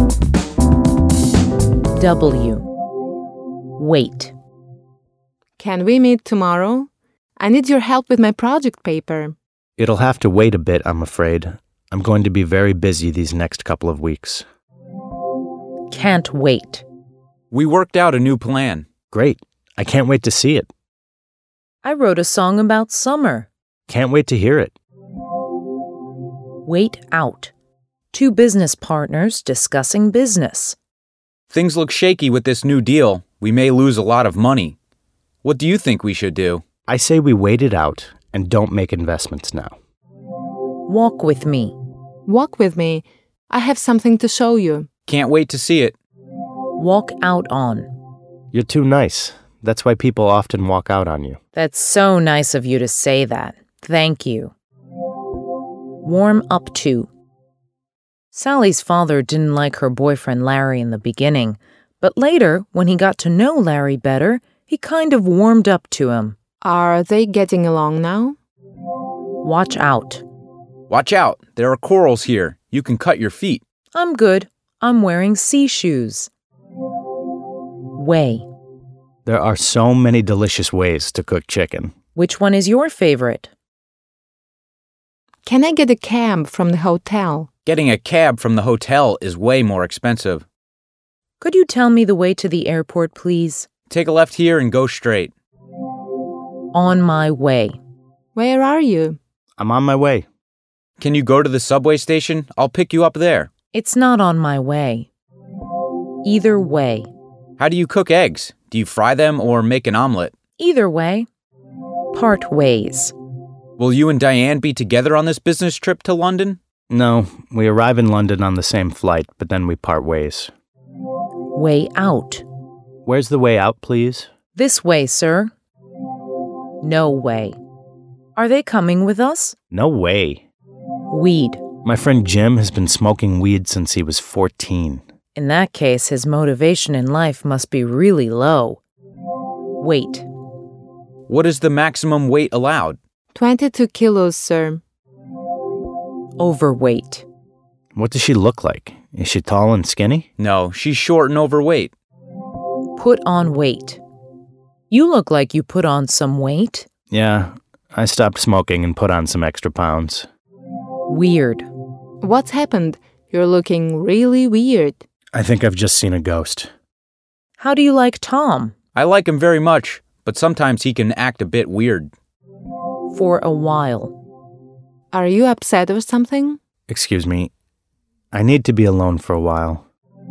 W. Wait. Can we meet tomorrow? I need your help with my project paper. It'll have to wait a bit, I'm afraid. I'm going to be very busy these next couple of weeks. Can't wait. We worked out a new plan. Great. I can't wait to see it. I wrote a song about summer. Can't wait to hear it. Wait out. Two business partners discussing business. Things look shaky with this new deal. We may lose a lot of money. What do you think we should do? I say we wait it out and don't make investments now. Walk with me. Walk with me. I have something to show you. Can't wait to see it. Walk out on. You're too nice. That's why people often walk out on you. That's so nice of you to say that. Thank you. Warm up to. Sally's father didn't like her boyfriend Larry in the beginning, but later, when he got to know Larry better, he kind of warmed up to him. Are they getting along now? Watch out. Watch out. There are corals here. You can cut your feet. I'm good. I'm wearing sea shoes. Way. There are so many delicious ways to cook chicken. Which one is your favorite? Can I get a cab from the hotel? Getting a cab from the hotel is way more expensive. Could you tell me the way to the airport, please? Take a left here and go straight. On my way. Where are you? I'm on my way. Can you go to the subway station? I'll pick you up there. It's not on my way. Either way. How do you cook eggs? Do you fry them or make an omelet? Either way. Part ways. Will you and Diane be together on this business trip to London? No, we arrive in London on the same flight, but then we part ways. Way out. Where's the way out, please? This way, sir. No way. Are they coming with us? No way. Weed. My friend Jim has been smoking weed since he was 14. In that case, his motivation in life must be really low. Weight. What is the maximum weight allowed? 22 kilos, sir. Overweight. What does she look like? Is she tall and skinny? No, she's short and overweight. Put on weight. You look like you put on some weight. Yeah, I stopped smoking and put on some extra pounds. Weird. What's happened? You're looking really weird. I think I've just seen a ghost. How do you like Tom? I like him very much, but sometimes he can act a bit weird. For a while. Are you upset or something? Excuse me. I need to be alone for a while.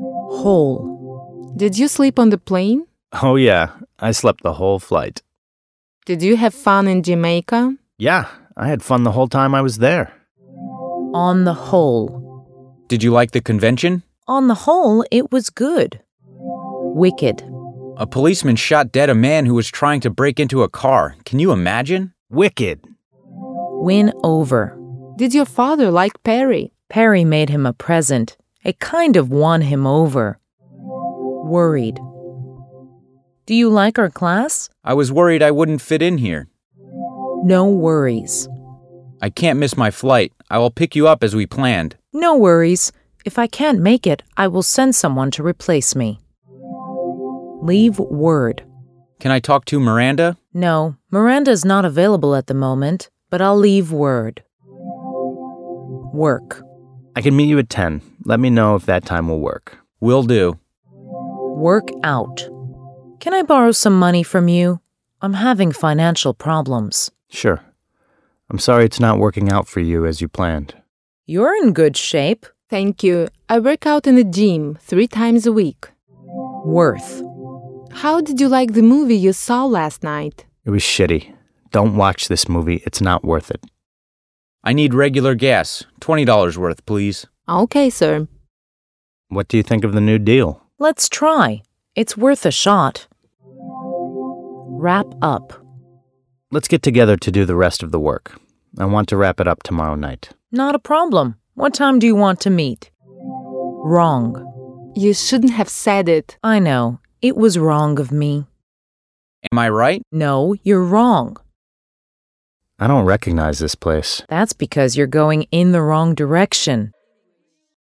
Whole. Did you sleep on the plane? Oh yeah, I slept the whole flight. Did you have fun in Jamaica? Yeah, I had fun the whole time I was there. On the whole. Did you like the convention? On the whole, it was good. Wicked. A policeman shot dead a man who was trying to break into a car. Can you imagine? Wicked. Win over. Did your father like Perry? Perry made him a present. It kind of won him over. Worried. Do you like our class? I was worried I wouldn't fit in here. No worries. I can't miss my flight. I will pick you up as we planned. No worries. If I can't make it, I will send someone to replace me. Leave word. Can I talk to Miranda? No, Miranda's not available at the moment, but I'll leave word. Work. I can meet you at 10. Let me know if that time will work. Will do. Work out. Can I borrow some money from you? I'm having financial problems. Sure. I'm sorry it's not working out for you as you planned. You're in good shape. Thank you. I work out in the gym 3 times a week. Worth. How did you like the movie you saw last night? It was shitty. Don't watch this movie. It's not worth it. I need regular gas. $20 worth, please. Okay, sir. What do you think of the new deal? Let's try. It's worth a shot. Wrap up. Let's get together to do the rest of the work. I want to wrap it up tomorrow night. Not a problem. What time do you want to meet? Wrong. You shouldn't have said it. I know. It was wrong of me. Am I right? No, you're wrong. I don't recognize this place. That's because you're going in the wrong direction.